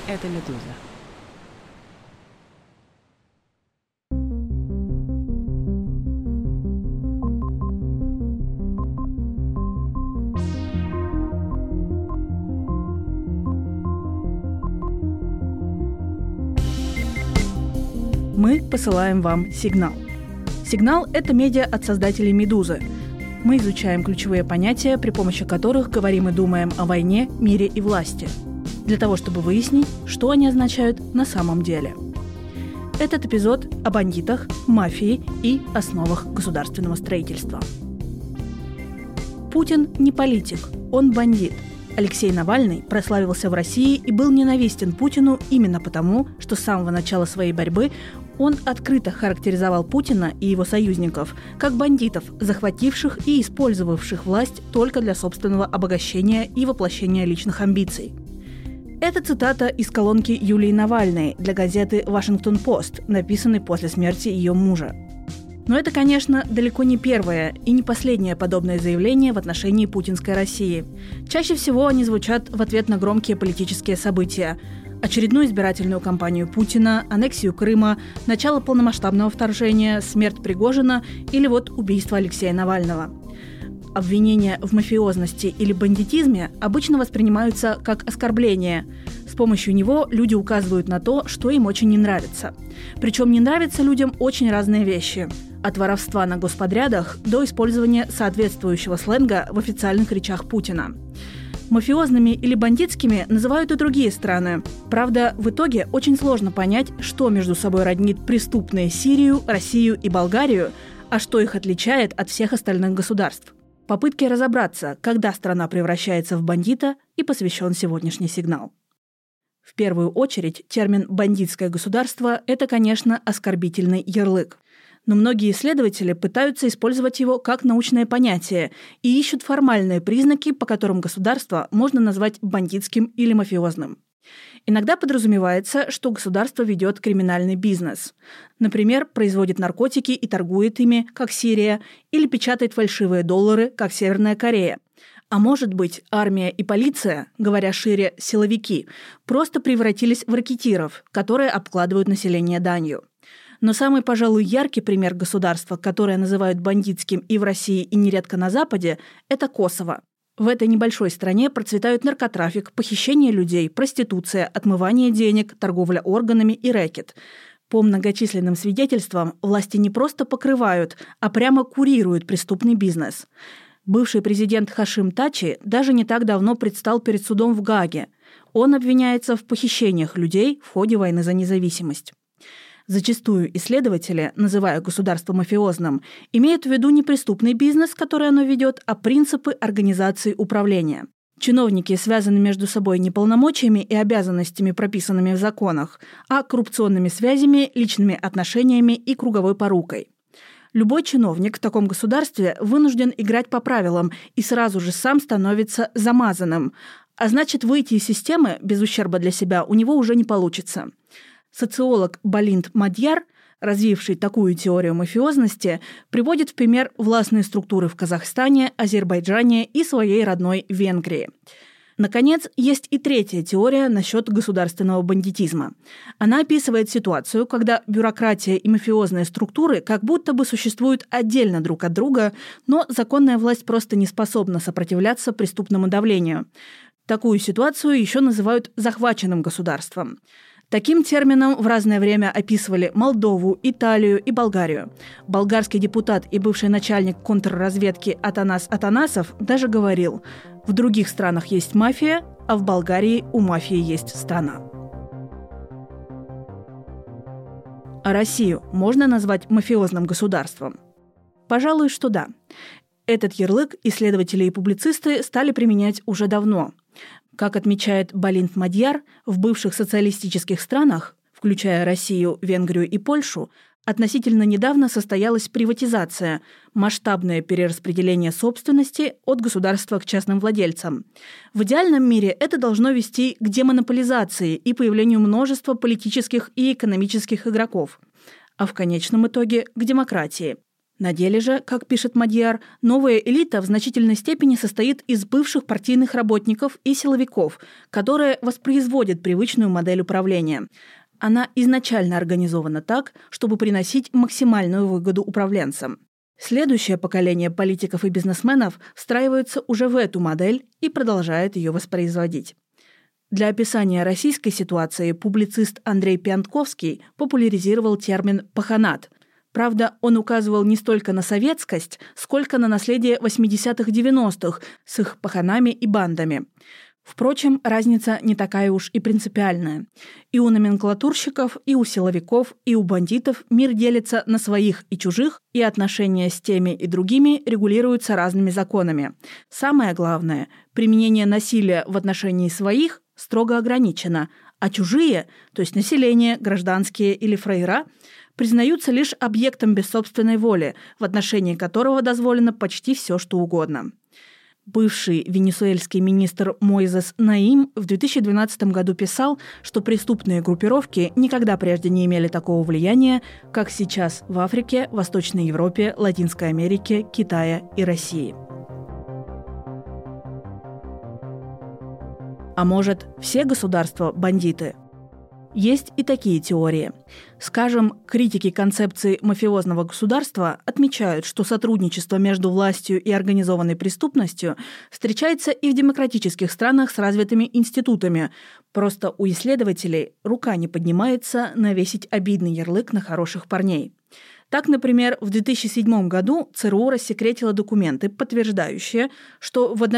Это «Медуза». Мы посылаем вам сигнал. Сигнал – это медиа от создателей «Медузы». Мы изучаем ключевые понятия, при помощи которых говорим и думаем о войне, мире и власти, для того, чтобы выяснить, что они означают на самом деле. Этот эпизод о бандитах, мафии и основах государственного строительства. Путин не политик, он бандит. Алексей Навальный прославился в России и был ненавистен Путину именно потому, что с самого начала своей борьбы он открыто характеризовал Путина и его союзников как бандитов, захвативших и использовавших власть только для собственного обогащения и воплощения личных амбиций. Это цитата из колонки Юлии Навальной для газеты «Вашингтон-Пост», написанной после смерти ее мужа. Но это, конечно, далеко не первое и не последнее подобное заявление в отношении путинской России. Чаще всего они звучат в ответ на громкие политические события. Очередную избирательную кампанию Путина, аннексию Крыма, начало полномасштабного вторжения, смерть Пригожина или вот убийство Алексея Навального. Обвинения в мафиозности или бандитизме обычно воспринимаются как оскорбление. С помощью него люди указывают на то, что им очень не нравится. Причем не нравятся людям очень разные вещи. От воровства на господрядах до использования соответствующего сленга в официальных речах Путина. Мафиозными или бандитскими называют и другие страны. Правда, в итоге очень сложно понять, что между собой роднит преступные Сирию, Россию и Болгарию, а что их отличает от всех остальных государств. Попытки разобраться, когда страна превращается в бандита, и посвящен сегодняшний сигнал. В первую очередь, термин «бандитское государство» – это, конечно, оскорбительный ярлык. Но многие исследователи пытаются использовать его как научное понятие и ищут формальные признаки, по которым государство можно назвать бандитским или мафиозным. Иногда подразумевается, что государство ведет криминальный бизнес. Например, производит наркотики и торгует ими, как Сирия, или печатает фальшивые доллары, как Северная Корея. А может быть, армия и полиция, говоря шире, силовики, просто превратились в ракетиров, которые обкладывают население данью. Но самый, пожалуй, яркий пример государства, которое называют бандитским и в России, и нередко на Западе, это Косово. В этой небольшой стране процветают наркотрафик, похищение людей, проституция, отмывание денег, торговля органами и рэкет. По многочисленным свидетельствам, власти не просто покрывают, а прямо курируют преступный бизнес. Бывший президент Хашим Тачи даже не так давно предстал перед судом в Гааге. Он обвиняется в похищениях людей в ходе войны за независимость. Зачастую исследователи, называя государство мафиозным, имеют в виду не преступный бизнес, который оно ведет, а принципы организации управления. Чиновники связаны между собой не полномочиями и обязанностями, прописанными в законах, а коррупционными связями, личными отношениями и круговой порукой. Любой чиновник в таком государстве вынужден играть по правилам и сразу же сам становится замазанным, а значит, выйти из системы без ущерба для себя у него уже не получится. Социолог Балинт Мадьяр, развивший такую теорию мафиозности, приводит в пример властные структуры в Казахстане, Азербайджане и своей родной Венгрии. Наконец, есть и третья теория насчет государственного бандитизма. Она описывает ситуацию, когда бюрократия и мафиозные структуры как будто бы существуют отдельно друг от друга, но законная власть просто не способна сопротивляться преступному давлению. Такую ситуацию еще называют захваченным государством. Таким термином в разное время описывали Молдову, Италию и Болгарию. Болгарский депутат и бывший начальник контрразведки Атанас Атанасов даже говорил: «В других странах есть мафия, а в Болгарии у мафии есть страна». А Россию можно назвать мафиозным государством? Пожалуй, что да. Этот ярлык исследователи и публицисты стали применять уже давно. Как отмечает Балинт Мадьяр, в бывших социалистических странах, включая Россию, Венгрию и Польшу, относительно недавно состоялась приватизация, масштабное перераспределение собственности от государства к частным владельцам. В идеальном мире это должно вести к демонополизации и появлению множества политических и экономических игроков, а в конечном итоге к демократии. На деле же, как пишет Мадьяр, новая элита в значительной степени состоит из бывших партийных работников и силовиков, которые воспроизводят привычную модель управления. Она изначально организована так, чтобы приносить максимальную выгоду управленцам. Следующее поколение политиков и бизнесменов встраивается уже в эту модель и продолжает ее воспроизводить. Для описания российской ситуации публицист Андрей Пиантковский популяризировал термин «паханат». Правда, он указывал не столько на советскость, сколько на наследие 80-х-90-х с их паханами и бандами. Впрочем, разница не такая уж и принципиальная. И у номенклатурщиков, и у силовиков, и у бандитов мир делится на своих и чужих, и отношения с теми и другими регулируются разными законами. Самое главное, применение насилия в отношении своих строго ограничено, а чужие, то есть население, гражданские или фрейра, признаются лишь объектом без собственной воли, в отношении которого дозволено почти все, что угодно. Бывший венесуэльский министр Мойзес Наим в 2012 году писал, что преступные группировки никогда прежде не имели такого влияния, как сейчас в Африке, Восточной Европе, Латинской Америке, Китае и России. А может, все государства – бандиты? Есть и такие теории. Скажем, критики концепции мафиозного государства отмечают, что сотрудничество между властью и организованной преступностью встречается и в демократических странах с развитыми институтами. Просто у исследователей рука не поднимается навесить обидный ярлык на хороших парней. Так, например, в 2007 году ЦРУ рассекретило документы, подтверждающие, что в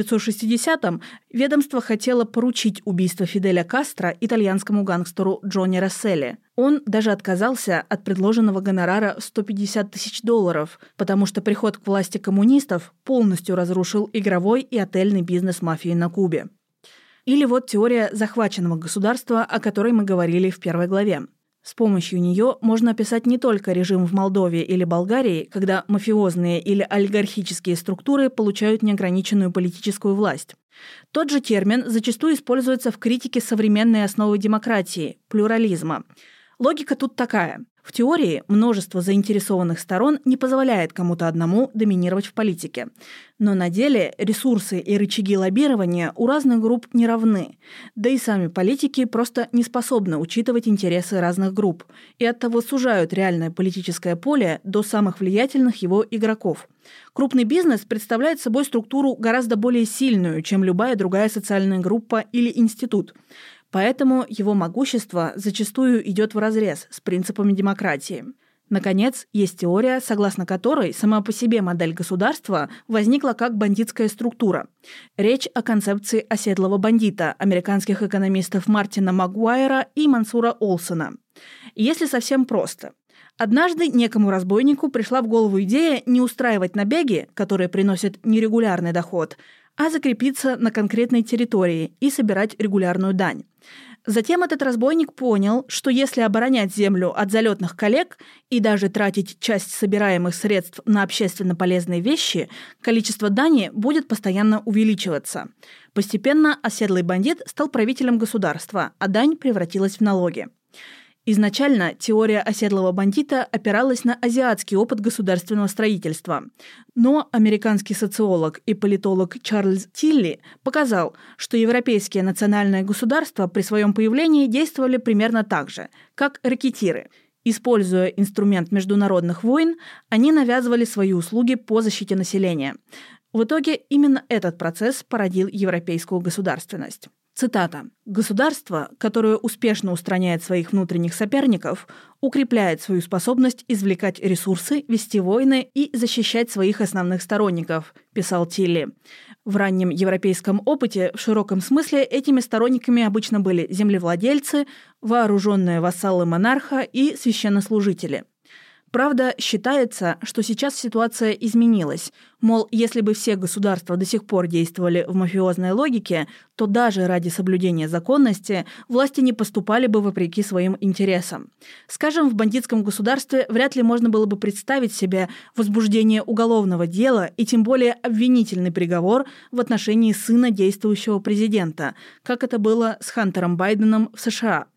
1960-м ведомство хотело поручить убийство Фиделя Кастро итальянскому гангстеру Джонни Расселли. Он даже отказался от предложенного гонорара в $150 тысяч, потому что приход к власти коммунистов полностью разрушил игровой и отельный бизнес мафии на Кубе. Или вот теория захваченного государства, о которой мы говорили в первой главе. С помощью нее можно описать не только режим в Молдове или Болгарии, когда мафиозные или олигархические структуры получают неограниченную политическую власть. Тот же термин зачастую используется в критике современной основы демократии – плюрализма. Логика тут такая. В теории множество заинтересованных сторон не позволяет кому-то одному доминировать в политике. Но на деле ресурсы и рычаги лоббирования у разных групп не равны. Да и сами политики просто не способны учитывать интересы разных групп и оттого сужают реальное политическое поле до самых влиятельных его игроков. Крупный бизнес представляет собой структуру гораздо более сильную, чем любая другая социальная группа или институт. Поэтому его могущество зачастую идет вразрез с принципами демократии. Наконец, есть теория, согласно которой сама по себе модель государства возникла как бандитская структура. Речь о концепции оседлого бандита американских экономистов Мартина Магуайра и Мансура Олсона. Если совсем просто. Однажды некому разбойнику пришла в голову идея не устраивать набеги, которые приносят нерегулярный доход, а закрепиться на конкретной территории и собирать регулярную дань. Затем этот разбойник понял, что если оборонять землю от залетных коллег и даже тратить часть собираемых средств на общественно полезные вещи, количество дани будет постоянно увеличиваться. Постепенно оседлый бандит стал правителем государства, а дань превратилась в налоги. Изначально теория оседлого бандита опиралась на азиатский опыт государственного строительства. Но американский социолог и политолог Чарльз Тилли показал, что европейские национальные государства при своем появлении действовали примерно так же, как рэкетиры. Используя инструмент международных войн, они навязывали свои услуги по защите населения. В итоге именно этот процесс породил европейскую государственность. Цитата. «Государство, которое успешно устраняет своих внутренних соперников, укрепляет свою способность извлекать ресурсы, вести войны и защищать своих основных сторонников», писал Тилли. В раннем европейском опыте в широком смысле этими сторонниками обычно были землевладельцы, вооруженные вассалы монарха и священнослужители. Правда, считается, что сейчас ситуация изменилась. Мол, если бы все государства до сих пор действовали в мафиозной логике, то даже ради соблюдения законности власти не поступали бы вопреки своим интересам. Скажем, в бандитском государстве вряд ли можно было бы представить себе возбуждение уголовного дела и тем более обвинительный приговор в отношении сына действующего президента, как это было с Хантером Байденом в США.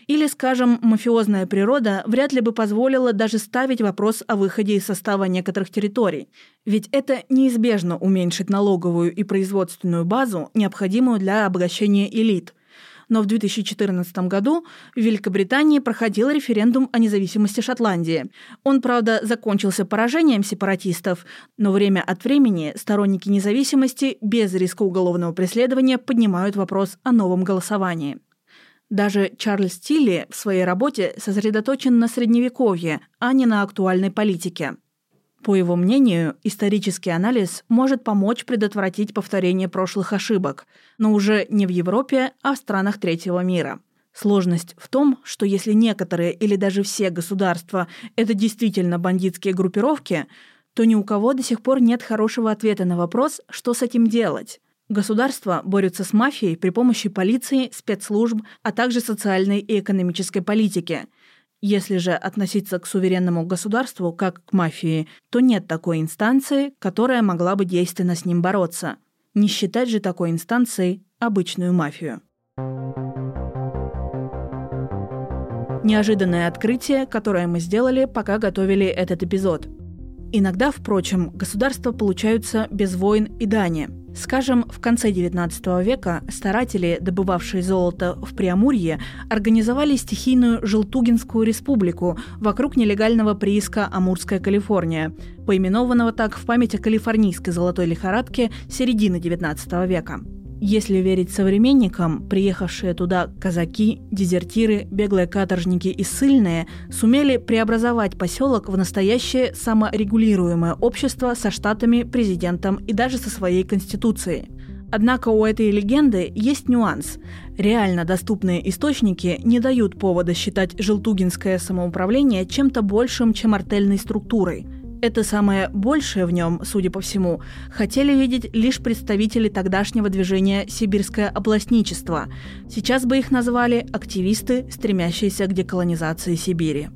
Или, скажем, мафиозная природа вряд ли бы позволила даже ставить вопрос о выходе из состава некоторых территорий. Ведь это неизбежно уменьшит налоговую и производственную базу, необходимую для обогащения элит. Но в 2014 году в Великобритании проходил референдум о независимости Шотландии. Он, правда, закончился поражением сепаратистов, но время от времени сторонники независимости без риска уголовного преследования поднимают вопрос о новом голосовании. Даже Чарльз Тилли в своей работе сосредоточен на Средневековье, а не на актуальной политике. По его мнению, исторический анализ может помочь предотвратить повторение прошлых ошибок, но уже не в Европе, а в странах третьего мира. Сложность в том, что если некоторые или даже все государства – это действительно бандитские группировки, то ни у кого до сих пор нет хорошего ответа на вопрос, что с этим делать. Государства борются с мафией при помощи полиции, спецслужб, а также социальной и экономической политики. Если же относиться к суверенному государству как к мафии, то нет такой инстанции, которая могла бы действенно с ним бороться. Не считать же такой инстанцией обычную мафию. Неожиданное открытие, которое мы сделали, пока готовили этот эпизод. Иногда, впрочем, государства получаются без войн и дани. Скажем, в конце XIX века старатели, добывавшие золото в Преамурье, организовали стихийную Желтугинскую республику вокруг нелегального прииска Амурская Калифорния, поименованного так в память о калифорнийской золотой лихорадке середины XIX века. Если верить современникам, приехавшие туда казаки, дезертиры, беглые каторжники и ссыльные сумели преобразовать поселок в настоящее саморегулируемое общество со штатами, президентом и даже со своей конституцией. Однако у этой легенды есть нюанс. Реально доступные источники не дают повода считать желтугинское самоуправление чем-то большим, чем артельной структурой. Это самое большее в нем, судя по всему, хотели видеть лишь представители тогдашнего движения «Сибирское областничество». Сейчас бы их назвали активисты, стремящиеся к деколонизации Сибири.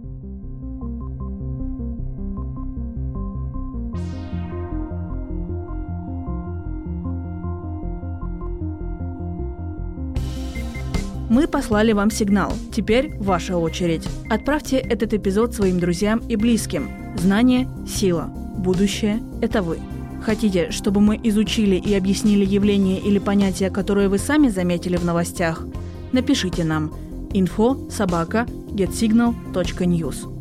Мы послали вам сигнал. Теперь ваша очередь. Отправьте этот эпизод своим друзьям и близким. Знание – сила. Будущее – это вы. Хотите, чтобы мы изучили и объяснили явления или понятия, которые вы сами заметили в новостях? Напишите нам info@getsignal.news.